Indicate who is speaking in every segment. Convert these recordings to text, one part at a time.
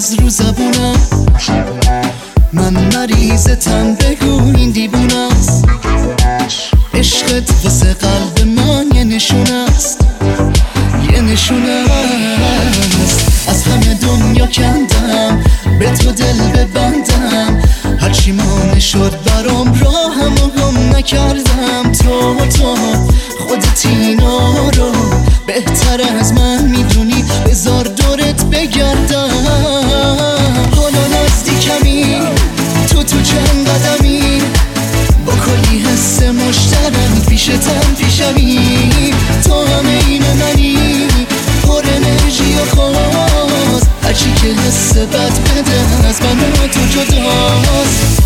Speaker 1: هنوز رو زبونم، من مریضتم بگو این دیوونه است. عشقت واسه قلب من یه نشونه است، یه نشونه است. از همه دنیا کندم به تو دل ببندم، هرچی مانع شد برام راهمو گم نکردم. تو خودت اینا رو بهتر از من میدونی، بذار دورت بگردم. حالا نزدیکمی، تو چند قدمی، با کلی حس مشترک پیشتم پیشمی. تو همه این منی، پر انرژی و خواست، هرچی که حس بد بده از من و تو جداست.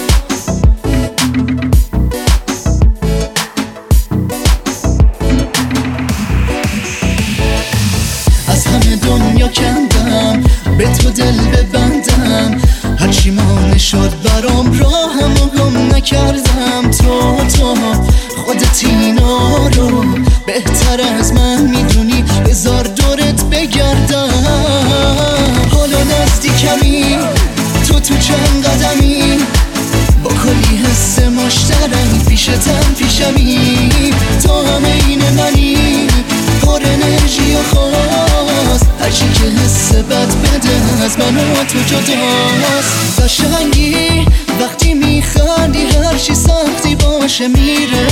Speaker 1: از همه دنیا کندم به تو دل ببندم، هرچی مانع شد برام راهمو گم نکردم. تو خودت اینا رو بهتر از من میدونی، بذار دورت بگردم. حالا نزدیکمی، تو چند قدمی، با کلی حس مشترک پیشتم پیشمی. تو همه این منی، پر انرژی و خواست، هرچی که حس بد بده از من و تو جداست. قشنگی وقتی میخندی، هرچی سختی باشه میره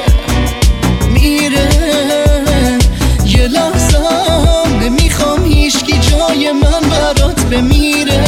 Speaker 1: یه لحظه نمیخوام هیچکی جای من برات بمیره.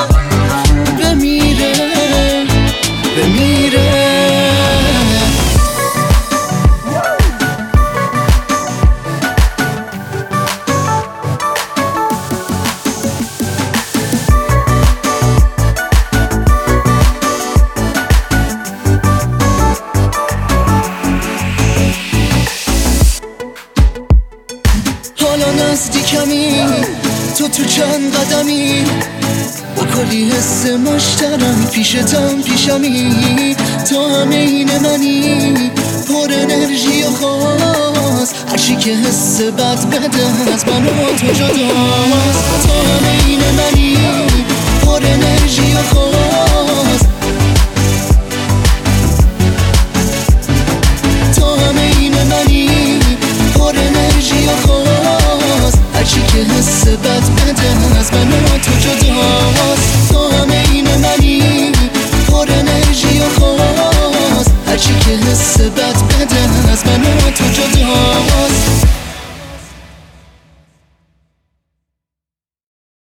Speaker 1: حالا نزدیکمی، تو چند قدمی، با کلی حس مشترک پیشتم پیشمی. تو همه این منی، پر انرژی و خواست، هرچی که حس بد بده از من و تو جداست. تو همه این منی، پر انرژی و خواست، تو همه این منی، پر انرژی و خواست، هرچی که حس بد بده از من و تو جداست. تو همه این منی.